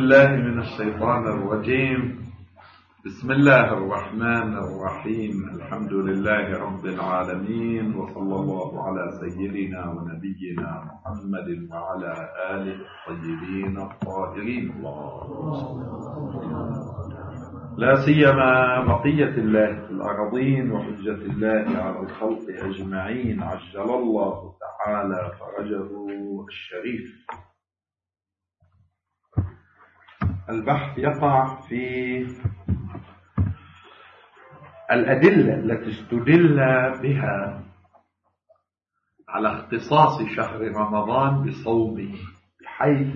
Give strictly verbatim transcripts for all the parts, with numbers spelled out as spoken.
بالله من الشيطان الرجيم. بسم الله الرحمن الرحيم. الحمد لله رب العالمين، وصلى الله على سيدنا ونبينا محمد وعلى آله الطيبين الطاهرين. لا سيما بقية الله في الأراضين وحجة الله على الخلق أجمعين، عجل الله تعالى فرجه الشريف. البحث يقع في الأدلة التي استدل بها على اختصاص شهر رمضان بصومه، بحيث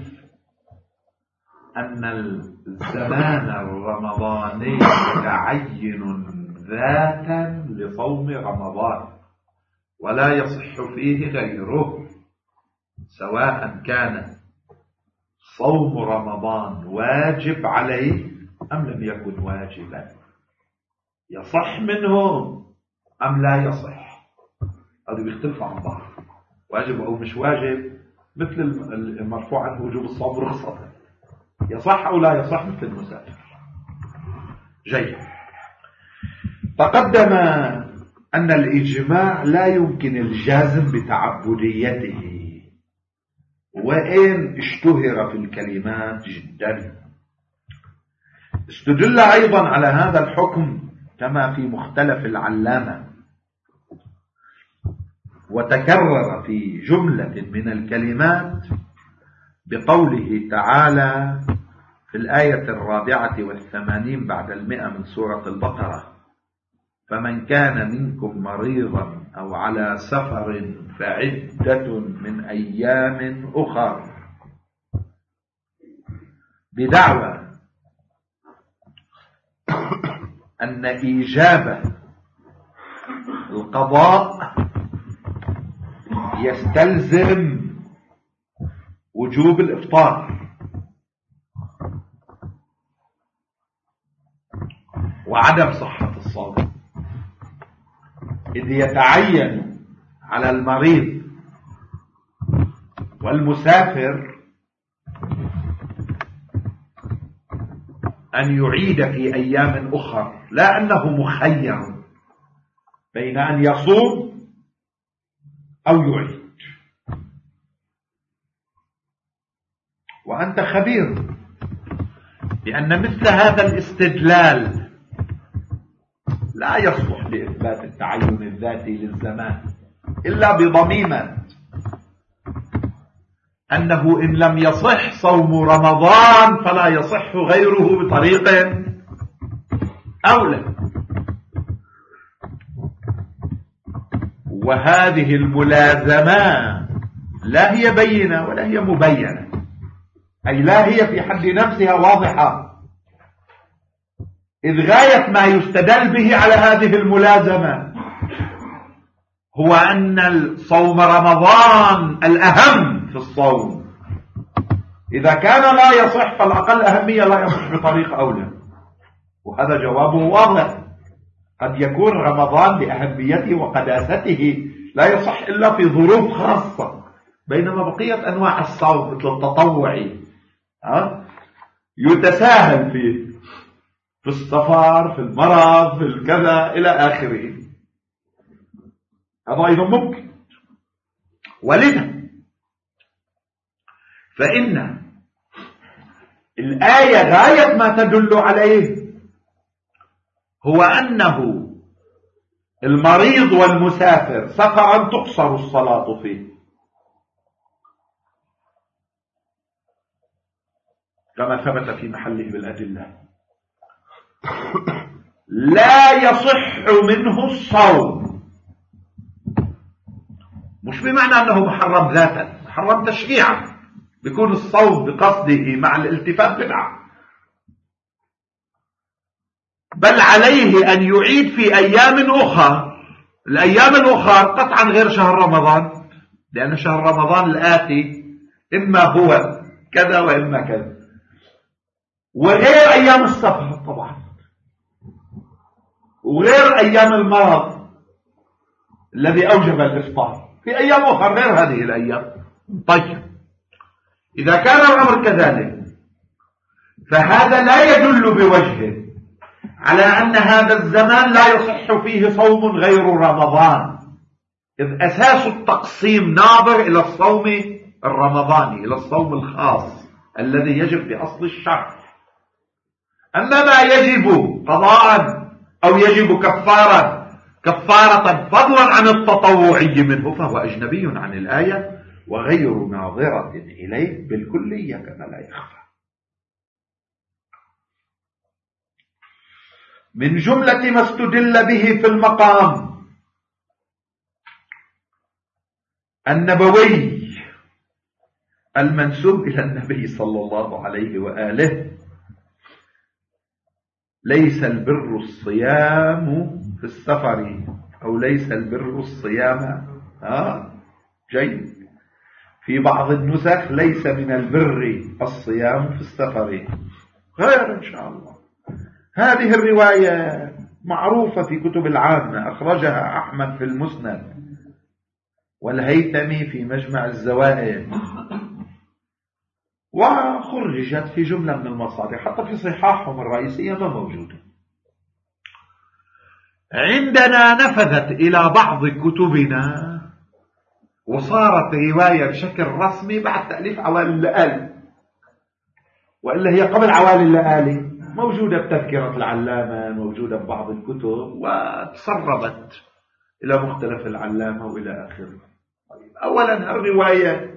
أن الزمان الرمضاني متعين ذاتا لصوم رمضان، ولا يصح فيه غيره، سواء كان صوم رمضان واجب عليه أم لم يكن واجبا، يصح منه أم لا يصح. هذا بيختلف عن بعض، واجب أو مش واجب، مثل المرفوع عنه وجوب الصوم رخصة، يصح أو لا يصح مثل المسافر. جيد. تقدم أن الإجماع لا يمكن الجازم بتعبديته، وإن اشتهر في الكلمات جدا. استدل أيضا على هذا الحكم كما في مختلف العلامة، وتكرر في جملة من الكلمات بقوله تعالى في الآية الرابعة والثمانين بعد المئة من سورة البقرة: فمن كان منكم مريضا أو على سفر فعدة من أيام أخر، بدعوى أن إيجاب القضاء يستلزم وجوب الإفطار، وعدم صحة الصوم، إذ يتعين على المريض والمسافر أن يعيد في أيام أخرى، لا أنه مخير بين أن يصوم أو يعيد. وأنت خبير بأن مثل هذا الاستدلال لا يصلح لإثبات التعين الذاتي للزمان إلا بضميمة أنه إن لم يصح صوم رمضان فلا يصح غيره بطريق أولى. وهذه الملازمة لا هي بينة ولا هي مبينة، أي لا هي في حد نفسها واضحة، إذ غاية ما يستدل به على هذه الملازمة هو أن صوم رمضان الأهم في الصوم، إذا كان لا يصح فالأقل أهمية لا يصح بطريق أولى. وهذا جوابه واضح، قد يكون رمضان لأهميته وقداسته لا يصح إلا في ظروف خاصة، بينما بقية أنواع الصوم مثل التطوعي يتساهل فيه، في السفر، في المرض، في الكذا إلى آخره. هذا أيضا ممكن. ولذا فإن الآية غاية ما تدل عليه هو أنه المريض والمسافر سفرا تقصر الصلاة فيه، كما ثبت في محله بالأدلة. لا يصح منه الصوم، مش بمعنى أنه محرم ذاتا، محرم تشريعا، بيكون الصوم بقصده مع الالتفات بدعة، بل عليه أن يعيد في أيام أخرى. الأيام الأخرى قطعا غير شهر رمضان، لأن شهر رمضان الآتي إما هو كذا وإما كذا، وغير أيام السفر طبعا، وغير أيام المرض الذي أوجب الإفطار، في أيام أخرى غير هذه الأيام. طيب، إذا كان الأمر كذلك فهذا لا يدل بوجه على أن هذا الزمان لا يصح فيه صوم غير رمضان، إذ أساس التقسيم ناظر إلى الصوم الرمضاني، إلى الصوم الخاص الذي يجب بأصل الشرع. أما ما يجب قضاء أو يجب كفارة كفارة فضلا عن التطوعي منه فهو أجنبي عن الآية وغير ناظرة إليه بالكلية كما لا يخفى. من جملة ما استدل به في المقام النبوي المنسوب إلى النبي صلى الله عليه وآله: ليس البر الصيام في السفر، أو ليس البر الصيام ها جيد. في بعض النسخ: ليس من البر الصيام في السفر. غير إن شاء الله. هذه الرواية معروفة في كتب العامة، أخرجها أحمد في المسند والهيثمي في مجمع الزوائد، وخرجت في جملة من المصادر حتى في صحاحهم الرئيسية ما موجودة. عندنا نفذت إلى بعض كتبنا وصارت رواية بشكل رسمي بعد تأليف عوالي اللآلي، وإلا هي قبل عوالي اللآلي موجودة بتذكرة العلامة، موجودة ببعض الكتب، وتسربت إلى مختلف العلامة وإلى آخره. أولا الرواية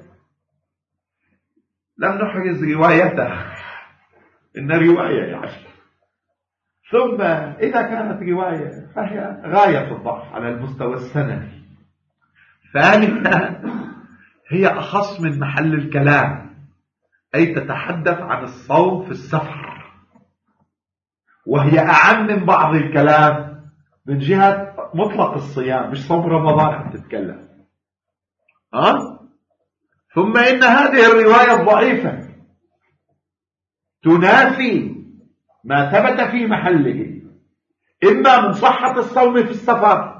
لم نحرز روايتها، إن رواية يعني. ثم إذا كانت رواية فهي غاية الضعف على المستوى السندي. ثانيا هي أخص من محل الكلام، أي تتحدث عن الصوم في السفر، وهي أعم من بعض الكلام من جهة مطلق الصيام، مش صوم رمضان عم تتكلم. أه؟ ثم إن هذه الرواية الضعيفة تنافي ما ثبت في محله، إما من صحة الصوم في السفر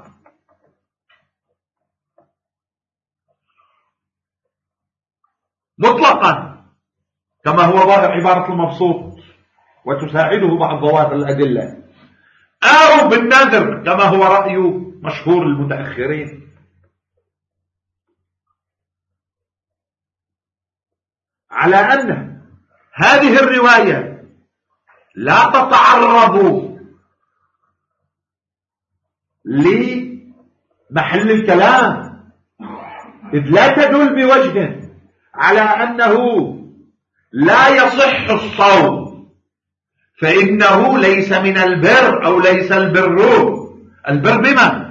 مطلقا كما هو ظاهر عبارة المبسوط وتساعده بعض ظواهر الأدلة، أو بالنذر كما هو رأي مشهور المتأخرين. على أن هذه الرواية لا تتعرض لمحل الكلام، إذ لا تدل بوجه على أنه لا يصح الصوم، فإنه ليس من البر أو ليس البر. البر بمن؟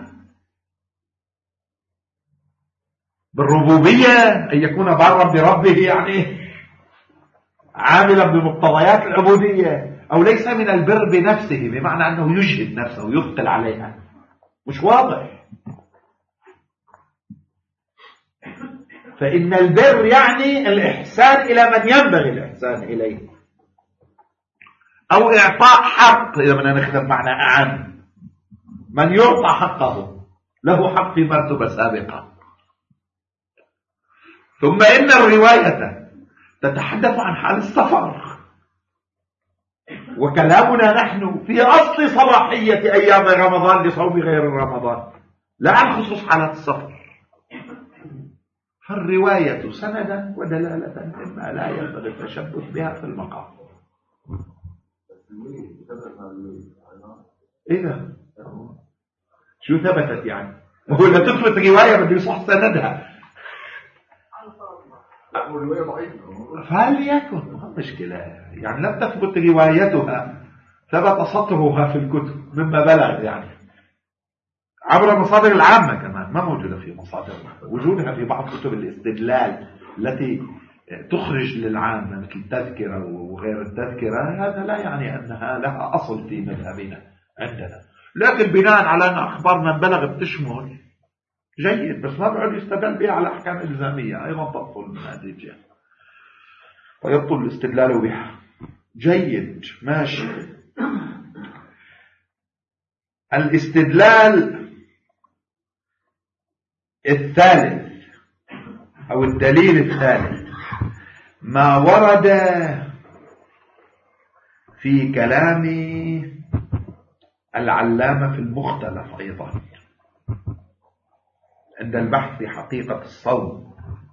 بالربوبية، أن يكون بارا بربه يعني عاملا بمقتضيات العبودية، أو ليس من البر بنفسه بمعنى أنه يجهد نفسه ويثقل عليها. مش واضح. فإن البر يعني الإحسان إلى من ينبغي الإحسان إليه، أو إعطاء حق إذا بدنا ناخذ معنى أعم، من يعطى حقه له حق في مرتبة سابقة. ثم إن الرواية تتحدث عن حال السفر، وكلامنا نحن في أصل صلاحية أيام رمضان لصوم غير رمضان، لا عن خصوص حالة السفر. فالرواية سندا ودلالة مما لا ينبغي التشبث بها في المقام. إذا شو ثبتت يعني؟ هو لا تثبت رواية بده يصح سندها، فليكن مشكلة يعني لم تثبت روايتها، ثبت سطرها في الكتب مما بلغ يعني عبر مصادر العامة، كمان ما موجودة في مصادر وجودها في بعض كتب الاستدلال التي تخرج للعامة مثل التذكرة وغير التذكرة. هذا لا يعني أنها لها أصل في مذهبنا عندنا، لكن بناء على أن أخبار من بلغ بتشمل جيد، بس ما بعد يستدل بها على أحكام إلزامية أيضا تبطل من هذه الجهة ويبطل الاستدلال بها. جيد ماشي. الاستدلال الثالث أو الدليل الثالث ما ورد في كلام العلامة في المختلف أيضا عند البحث في حقيقة الصوم،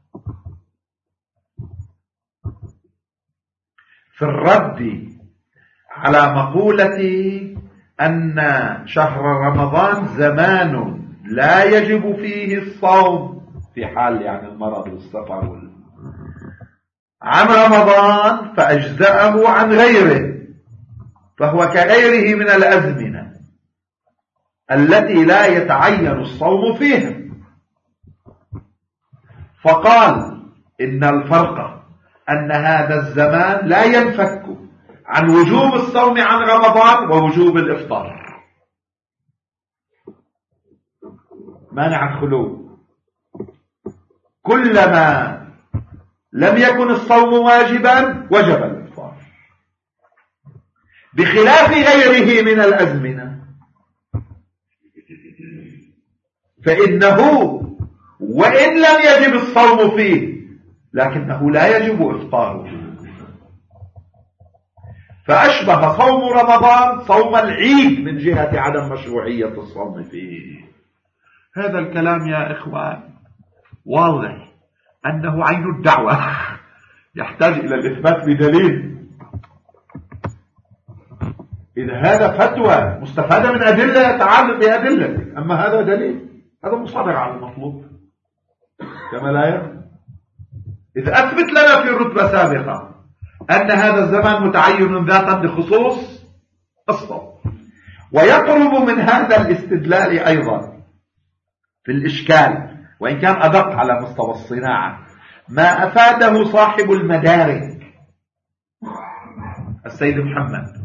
في الرد على مقولة أن شهر رمضان زمان لا يجب فيه الصوم في حال يعني المرض والسفر وال... عن رمضان فأجزأه عن غيره، فهو كغيره من الأزمنة التي لا يتعين الصوم فيها. فقال إن الفرق أن هذا الزمان لا ينفك عن وجوب الصوم عن رمضان ووجوب الإفطار، مانع الخلو. كلما لم يكن الصوم واجبا وجب الإفطار، بخلاف غيره من الأزمنة فإنه وإن لم يجب الصوم فيه لكنه لا يجب إفطاره، فأشبه صوم رمضان صوم العيد من جهة عدم مشروعية الصوم فيه. هذا الكلام يا إخوان واضح أنه عين الدعوة، يحتاج إلى الإثبات بدليل. إذا هذا فتوى مستفادة من أدلة يتعلق بأدلة، أما هذا دليل، هذا مصادر على المطلوب كما لا يرى. إذا أثبت لنا في رتبة سابقة أن هذا الزمان متعين ذاتا بخصوص الصوم، ويقرب من هذا الاستدلال أيضا في الإشكال وإن كان أدق على مستوى الصناعة ما أفاده صاحب المدارك السيد محمد،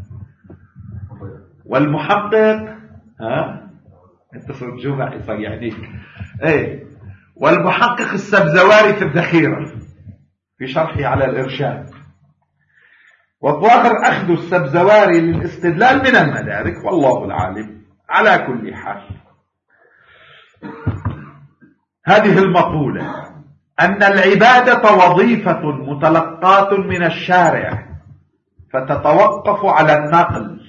والمحقق ها انت صرت جمع يعنيك ايه والمحقق السبزواري في الذخيرة في شرحه على الإرشاد. والظاهر أخذ السبزواري للاستدلال من المدارك والله العالم. على كل حال هذه المقولة أن العبادة وظيفة متلقاة من الشارع فتتوقف على النقل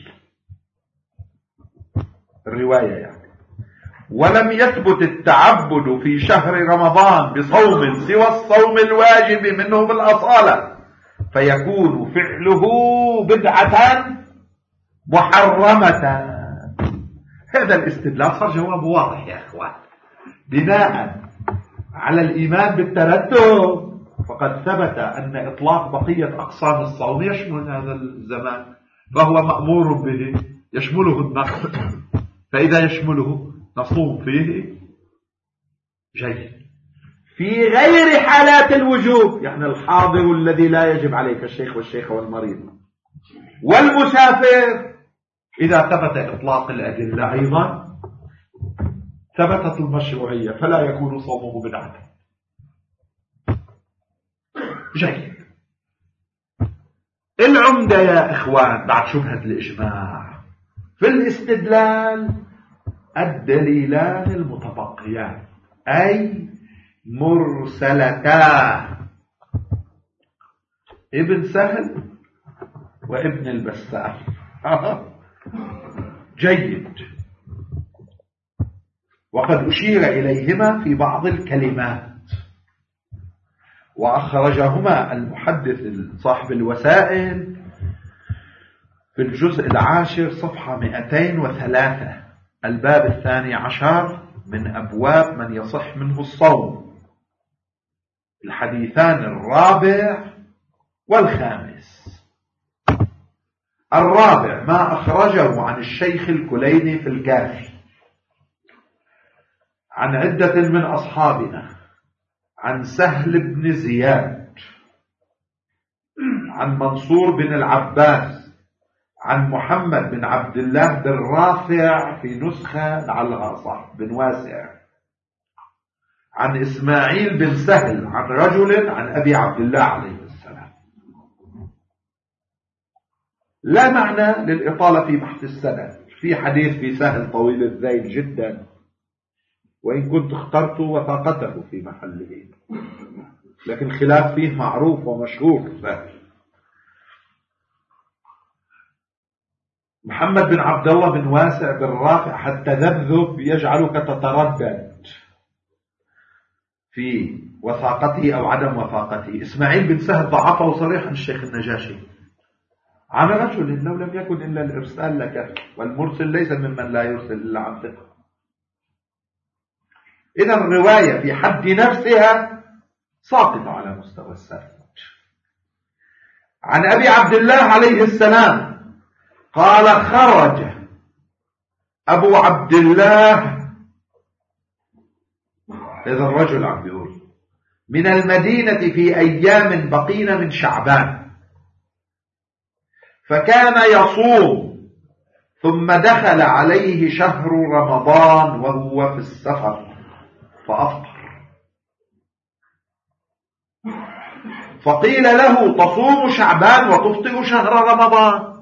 الرواية يعني، ولم يثبت التعبد في شهر رمضان بصوم سوى الصوم الواجب منه بالأصالة، فيكون فعله بدعة محرمة. هذا الاستدلال صار جواب واضح يا أخوان. بناء على الإيمان بالترتب فقد ثبت أن إطلاق بقية أقسام الصوم يشمل هذا الزمان، فهو مأمور به يشمله النقل، فإذا يشمله نصوم فيه جيد. في غير حالات الوجوب يعني الحاضر الذي لا يجب عليه كالشيخ والشيخة والمريض والمسافر، إذا ثبت إطلاق الأدلة أيضا ثبتت المشروعية فلا يكون صومه بدعة. جيد. العمدة يا إخوان بعد شبهة الإجماع في الاستدلال الدليلان المتبقيان أي مرسلتا ابن سهل وابن البسام. جيد. وقد أشير إليهما في بعض الكلمات وأخرجهما المحدث صاحب الوسائل في الجزء العاشر صفحة مئتين وثلاثة الباب الثاني عشر من أبواب من يصح منه الصوم، الحديثان الرابع والخامس. الرابع ما أخرجه عن الشيخ الكليني في الكافي عن عدة من أصحابنا عن سهل بن زياد عن منصور بن العباس عن محمد بن عبد الله بن رافع في نسخة لعلها صح بن واسع عن إسماعيل بن سهل عن رجل عن أبي عبد الله عليه السلام. لا معنى للإطالة في بحث السند، في حديث في سهل طويل الذيل جدا وإن كنت اخترت وثاقته في محله، لكن الخلاف فيه معروف ومشهور سهل. محمد بن عبد الله بن واسع بن رافع حتى التذبذب يجعلك تتردد في وثاقته أو عدم وثاقته. إسماعيل بن سهل ضعفه صريحا الشيخ النجاشي عن رجل لو لم يكن إلا الإرسال لك، والمرسل ليس ممن لا يرسل إلا عن ثقة. إذا الرواية في حد نفسها ساقطة على مستوى السند. عن أبي عبد الله عليه السلام قال خرج أبو عبد الله، إذا الرجل عم بيقول، من المدينة في أيام بقين من شعبان، فكان يصوم، ثم دخل عليه شهر رمضان وهو في السفر فأفطر، فقيل له تصوم شعبان وتفطر شهر رمضان.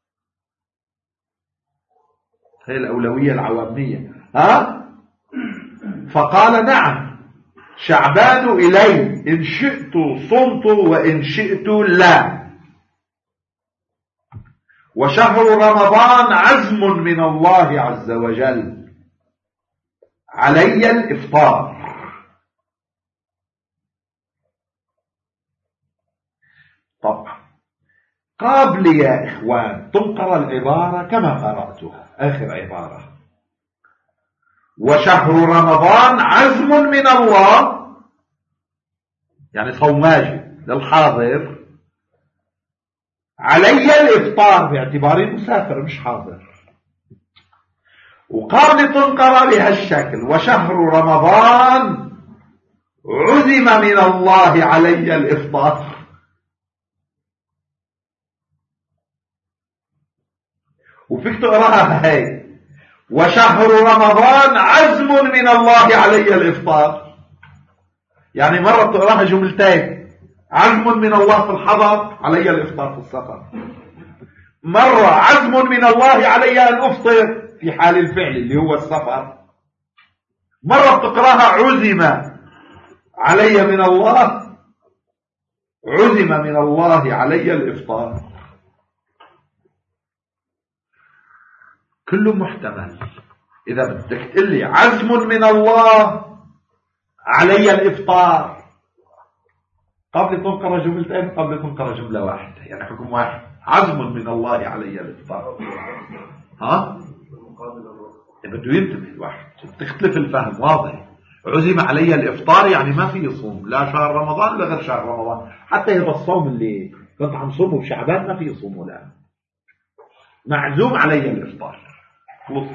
هي الأولوية العوامية، ها؟ فقال نعم، شعبان إلي، إن شئت صمت وإن شئت لا، وشهر رمضان عزم من الله عز وجل علي الإفطار. طبعا قابل يا إخوان تنقر العبارة كما قرأتها، آخر عبارة، وشهر رمضان عزم من الله، يعني صوماجي للحاضر، علي الإفطار باعتباري مسافر مش حاضر. وقابل تنقر بهالشكل، وشهر رمضان عزم من الله علي الإفطار. وفيك تقراها هاي، وشهر رمضان عزم من الله علي الإفطار، يعني مرة بتقراها جملتين، عزم من الله في الحضر علي الإفطار في السفر، مرة عزم من الله علي أن أفطر في حال الفعل اللي هو السفر، مرة بتقراها عزم علي من الله، عزم من الله علي الإفطار. كله محتمل. إذا بدك تقول لي عزم من الله علي الإفطار، قبل تنقر جملتين قبل تنقر جملة واحدة، يعني حكم واحد، عزم من الله علي الإفطار. ها؟ بده ينتبه الواحد، تختلف الفهم واضح. عزم علي الإفطار يعني ما في يصوم لا شهر رمضان ولا غير شهر رمضان، حتى هذا الصوم اللي كنت عم صومه بشعبان ما في يصومه الآن، معزوم علي الإفطار. خلص.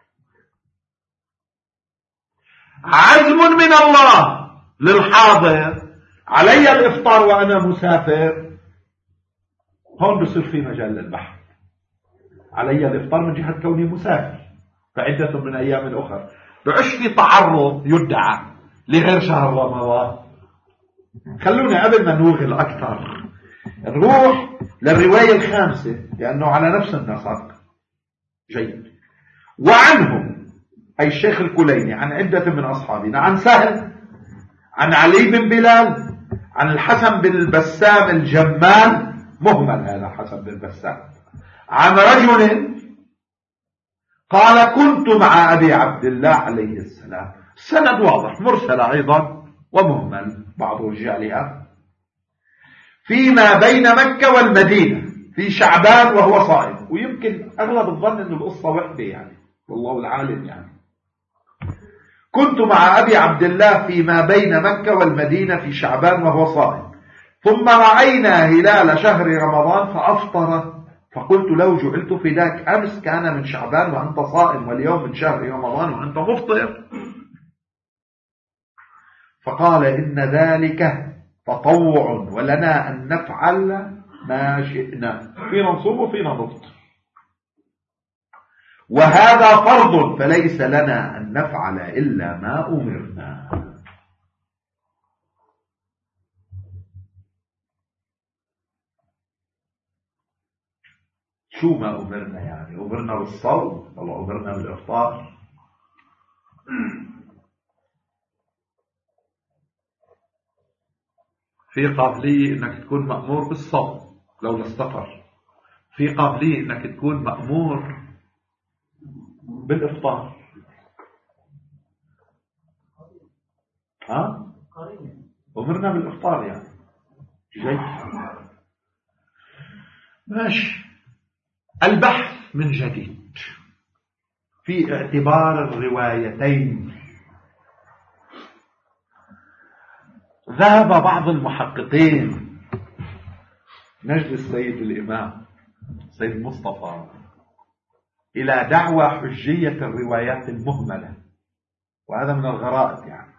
عزم من الله للحاضر علي الإفطار وأنا مسافر، هون بصير في مجال للبحث. علي الإفطار من جهة كوني مسافر فعدة من أيام أخرى، بعش في تعرض يدعى لغير شهر رمضان. خلونا قبل ما نوغل أكثر نروح للرواية الخامسة لأنه على نفس النسق. جيد. وعنهم أي الشيخ الكليني عن عدة من أصحابنا، عن سهل، عن علي بن بلال، عن الحسن بن البسام الجمال، مهمل هذا حسن بن البسام، عن رجل قال كنت مع أبي عبد الله عليه السلام. السند واضح، مرسل أيضا ومهمل بعض رجالها، فيما بين مكة والمدينة في شعبان وهو صائم. ويمكن أغلب الظن أن القصة وحدة يعني، والله العالم يعني. كنت مع أبي عبد الله فيما بين مكة والمدينة في شعبان وهو صائم، ثم رأينا هلال شهر رمضان فأفطر، فقلت له جعلت فداك، أمس كان من شعبان وأنت صائم، واليوم من شهر رمضان وأنت مفطر. فقال إن ذلك تطوع، ولنا أن نفعل ما شئنا، فينا نصوم وفينا نفطر، وهذا فرض فليس لنا أن نفعل إلا ما أمرنا. شو ما أمرنا يعني؟ أمرنا بالصوم ولا أمرنا بالإفطار؟ في قابلية انك تكون مأمور بالصوم لو للسفر، في قابلية انك تكون مأمور بالإفطار. ها؟ أمرنا بالإفطار يعني جيد. ماشي. البحث من جديد في اعتبار الروايتين. ذهب بعض المحققين نجد السيد الإمام سيد مصطفى إلى دعوى حجية الروايات المهملة، وهذا من الغرائب يعني.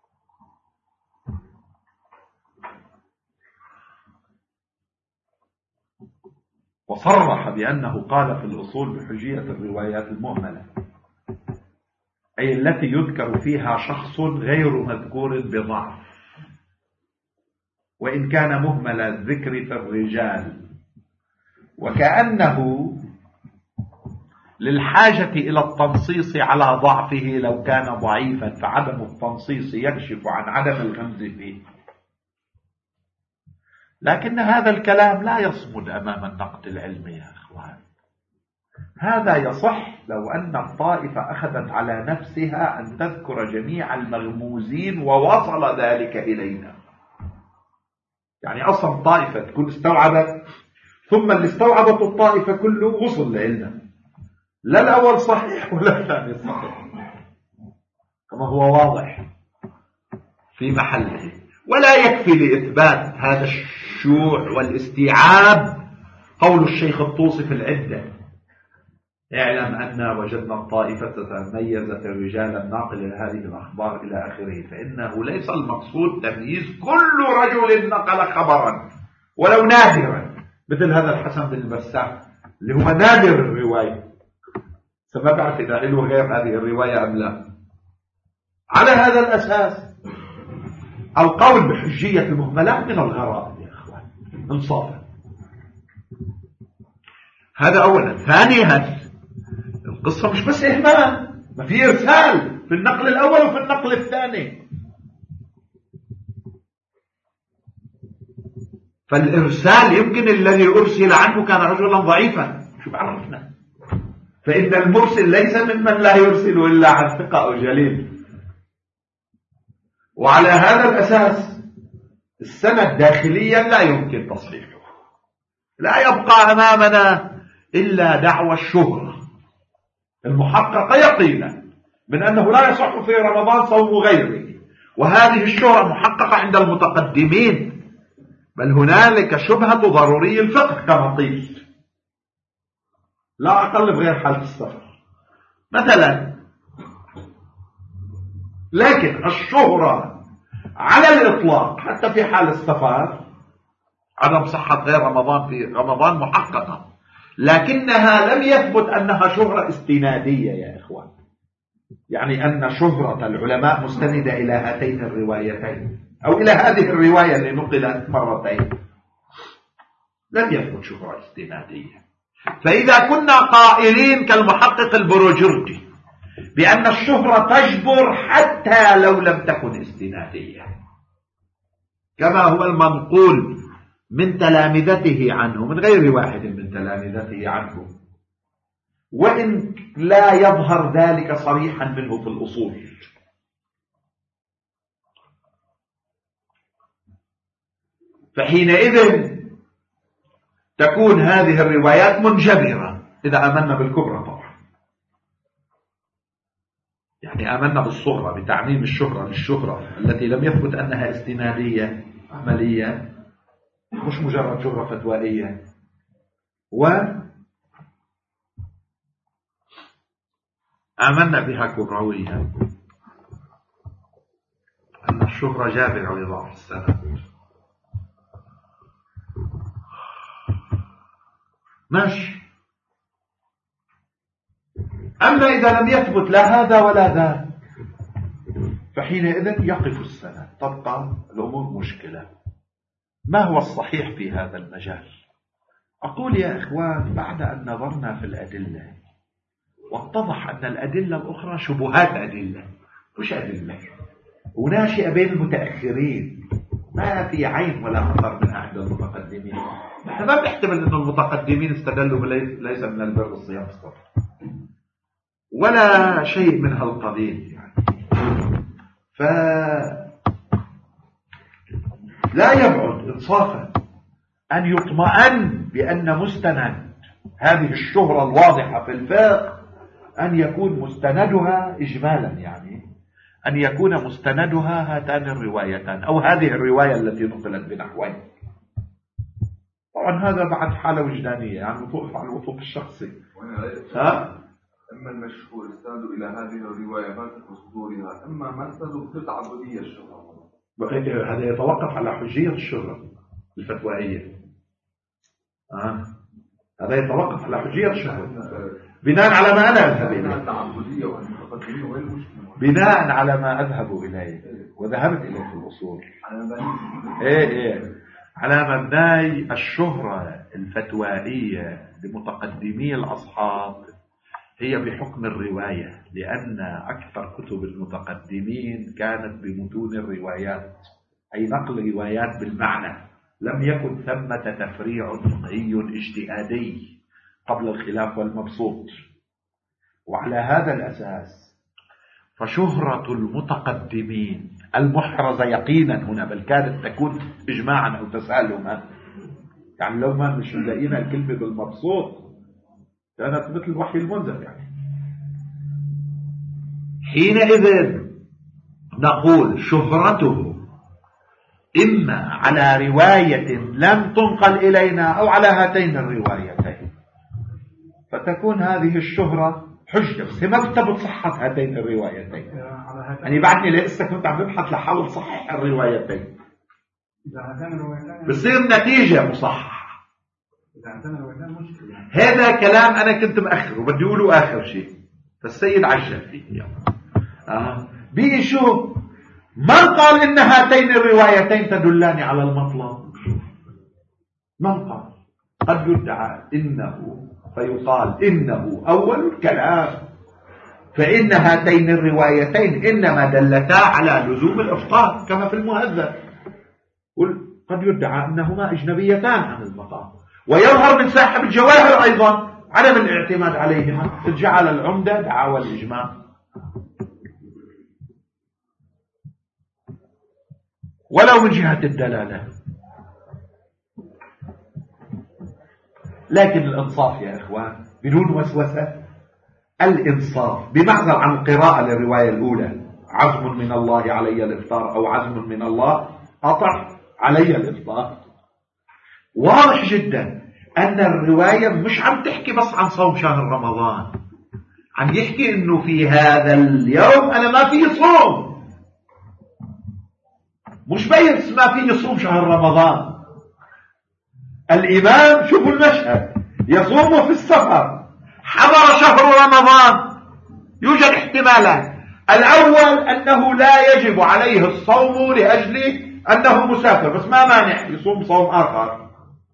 وصرح بأنه قال في الأصول بحجية الروايات المهملة، أي التي يذكر فيها شخص غير مذكور بضعف، وإن كان مهمل الذكر في الرجال، وكأنه للحاجة إلى التنصيص على ضعفه لو كان ضعيفا، فعدم التنصيص يكشف عن عدم الغمز فيه. لكن هذا الكلام لا يصمد أمام النقد العلمي يا أخوان. هذا يصح لو أن الطائفة أخذت على نفسها أن تذكر جميع المغموزين ووصل ذلك إلينا. يعني أصلا طائفة تكون استوعبت، ثم اللي استوعبت الطائفة كله وصل لنا، لا الأول صحيح ولا الثاني صحيح، كما هو واضح في محله. ولا يكفي لإثبات هذا الشيوع والاستيعاب قول الشيخ الطوسي في العدة: اعلم أننا وجدنا الطائفة ميزت الرجال الناقل لهذه الأخبار إلى آخره، فإنه ليس المقصود تمييز كل رجل نقل خبرا ولو نادرا، مثل هذا الحسن بن البسام اللي هو نادر الرواية، فما بعرف إذا له غير هذه الرواية أم لا. على هذا الأساس القول بحجية المهملات من الغرائب يا أخوان، انصافا. هذا أولا. ثانيا، القصة مش بس إهمال، ما في إرسال في النقل الأول وفي النقل الثاني. فالإرسال يمكن الذي أرسل عنه كان رجلا ضعيفا، شو بعرفنا؟ فإن المرسل ليس ممن لا يرسل إلا عن ثقة أو جليل. وعلى هذا الأساس السند داخليا لا يمكن تصحيحه. لا يبقى أمامنا إلا دعوى الشهرة المحققة يقينا من أنه لا يصح في رمضان صوم غيره، وهذه الشهرة محققة عند المتقدمين، بل هنالك شبهة ضروري الفقه كما قيل، لا أقل بغير حالة السفر مثلا. لكن الشهرة على الإطلاق حتى في حال السفر عدم صحة غير رمضان في رمضان محققة، لكنها لم يثبت أنها شهرة استنادية يا إخوان، يعني أن شهرة العلماء مستندة إلى هاتين الروايتين أو إلى هذه الرواية اللي نقلت مرتين، لم يثبت شهرة استنادية. فإذا كنا قائلين كالمحقق البروجردي بأن الشهرة تجبر حتى لو لم تكن استنادية، كما هو المنقول من تلامذته عنه، من غير واحد من تلامذته عنه، وإن لا يظهر ذلك صريحا منه في الأصول. فحينئذ تكون هذه الروايات منجبرة إذا آمنا بالكبرى طبعا، يعني آمنا بالصغرى بتعميم الشهرة للشهرة التي لم يثبت أنها استنادية عملية، مش مجرد شهرة فتوائية. و آمنا بها كبروية، أن الشهرة جابرة لضعف السند. ماشي. أما إذا لم يثبت لا هذا ولا ذا، فحينئذ يقف السند، تبقى الأمور مشكلة. ما هو الصحيح في هذا المجال؟ أقول يا إخوان، بعد أن نظرنا في الأدلة واتضح أن الأدلة الأخرى شبهات أدلة مش أدلة، وناشئة بين المتأخرين، ما في عين ولا خطر من أحد المتقدمين، ما نحن ما بنحتمل أن المتقدمين استدلوا ليس من البر الصيام فقط ولا شيء من هالقبيل يعني. ف لا يبعد إنصافا أن يطمئن بأن مستند هذه الشهرة الواضحة في الفقه أن يكون مستندها إجمالا، يعني أن يكون مستندها هاتان الروايتان أو هذه الرواية التي نقلت بنحوين. طبعا هذا بعد حالة وجدانية، يعني وقوف على الوثوق الشخصي. ها؟ أما المشهور استندوا إلى هذه الرواية ما في صدورها، أما ما استندوا في التعبدية الشهرة. هذا يتوقف على حجية الشهرة الفتوائية. آه. هذا يتوقف على حجية الشهرة بناء على ما أنا أذهب إليه، بناء على ما أذهب إليه وذهبت إليه في الأصول. إيه إيه على مبناي الشهرة الفتوائية لمتقدمي الأصحاب هي بحكم الرواية، لأن أكثر كتب المتقدمين كانت بمتون الروايات، أي نقل روايات بالمعنى، لم يكن ثمة تفريع فقهي اجتهادي قبل الخلاف والمبسوط. وعلى هذا الأساس فشهرة المتقدمين المحرزة يقينا هنا، بل كانت تكون إجماعا أو تسألهما، يعني لو ما مش لقينا الكلمة بالمبسوط كانت مثل الوحي المنزل يعني. حينئذ نقول شهرته إما على رواية لم تنقل إلينا أو على هاتين الروايتين، فتكون هذه الشهرة حجة. بس ما بتثبت صحة هاتين الروايتين، يعني بعدني لسه كنت عم ببحث لحاول صحح الروايتين، بصير النتيجة مصحح. هذا كلام أنا كنت مأخر وبدي أقوله آخر شيء، فالسيد عجل فيه. آه. بيجي شو من قال إن هاتين الروايتين تدلان على المطلب؟ من قال؟ قد يدعى إنه فيقال إنه أول الكلام، فإن هاتين الروايتين إنما دلتا على لزوم الإفطار كما في المهذب. قد يدعى أنهما أجنبيتان عن المطعم، ويظهر من ساحب الجواهر أيضا عدم الاعتماد عليهما، جعل العمدة دعاوى الإجماع. ولو من جهة الدلالة. لكن الإنصاف يا إخوان بدون وسوسة، الإنصاف بمعزل عن القراءة للرواية الأولى، عزم من الله علي الإفطار أو عزم من الله قطع علي الإفطار، واضح جدا أن الرواية مش عم تحكي بس عن صوم شهر رمضان، عم يحكي إنه في هذا اليوم أنا ما فيه صوم، مش بيس ما فيه صوم شهر رمضان. الإمام شوفوا المشهد يصوم في السفر، حضر شهر رمضان، يوجد احتمالات. الأول أنه لا يجب عليه الصوم لأجل أنه مسافر، بس ما مانع يصوم صوم آخر.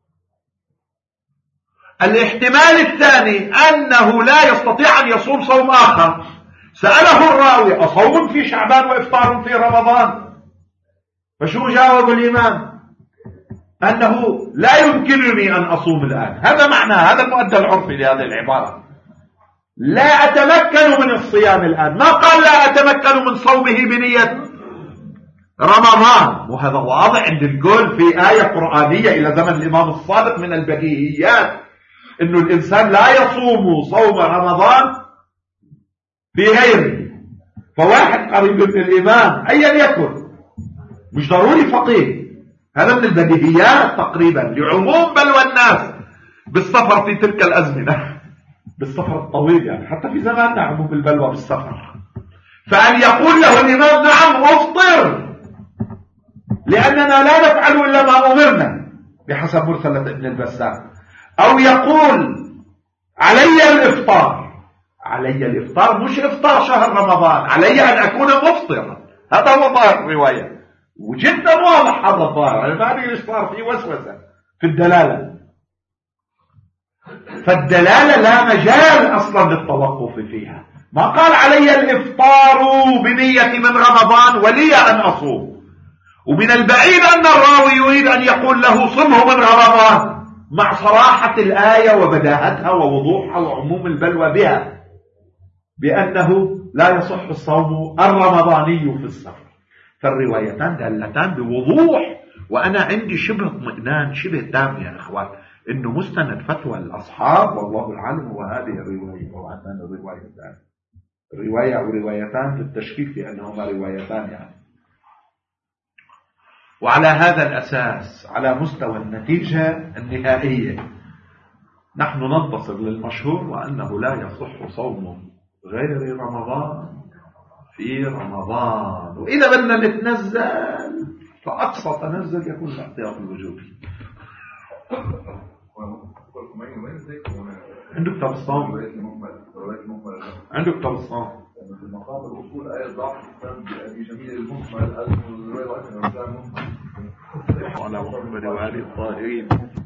الاحتمال الثاني أنه لا يستطيع أن يصوم صوم آخر. سأله الراوي أصوم في شعبان وإفطار في رمضان؟ فشو جاوب الإمام؟ أنه لا يمكنني أن أصوم الآن. هذا معنى، هذا المؤدى العرفي لهذه العبارة، لا أتمكن من الصيام الآن. ما قال لا أتمكن من صومه بنية رمضان. وهذا واضح عند الكل في آية قرآنية إلى زمن الإمام الصادق من البديهيات إنه الإنسان لا يصوم صوم رمضان في غيره. فواحد قريب من الإمام أيا يكن، مش ضروري فقيه، هذا من البديهيات تقريبا لعموم بلوى الناس بالسفر في تلك الأزمنة، بالسفر الطويل يعني، حتى في زماننا عموم البلوى بالسفر. فأن يقول له الإمام نعم أفطر لأننا لا نفعل إلا ما أمرنا بحسب مرسلة ابن البسام، أو يقول علي الإفطار. علي الإفطار مش إفطار شهر رمضان، علي أن أكون مفطرا. هذا هو ظاهر الرواية، وجدا واضح هذا الظاهر. أنا ما أدري ليش صار في وسوسة في الدلالة. فالدلالة لا مجال أصلا للتوقف فيها. ما قال علي الإفطار بنية من رمضان ولي أن أصوم. ومن البعيد أن الراوي يريد أن يقول له صمه من رمضان، مع صراحة الآية وبداهتها ووضوحها وعموم البلوى بها بأنه لا يصح الصوم الرمضاني في السفر. فالروايتان دالتان بوضوح، وأنا عندي شبه اطمئنان شبه تام يا إخوان إنه مستند فتوى الأصحاب والله العالم هو هذه الرواية أو هاتان الروايتان، رواية أو روايتان في التشكيك بأنهما روايتان يعني. وعلى هذا الأساس على مستوى النتيجة النهائية نحن ننتصر للمشهور وأنه لا يصح صوم غير رمضان في رمضان. وإذا بدنا نتنزل فأقصى تنزل يكون الاحتياط الوجوبي. عنده كتاب الصوم، عنده كتاب الصوم في المقام الأصول آية ضعف بأبي جميل المهمل الرواية على محمد وعلي الطاهرين.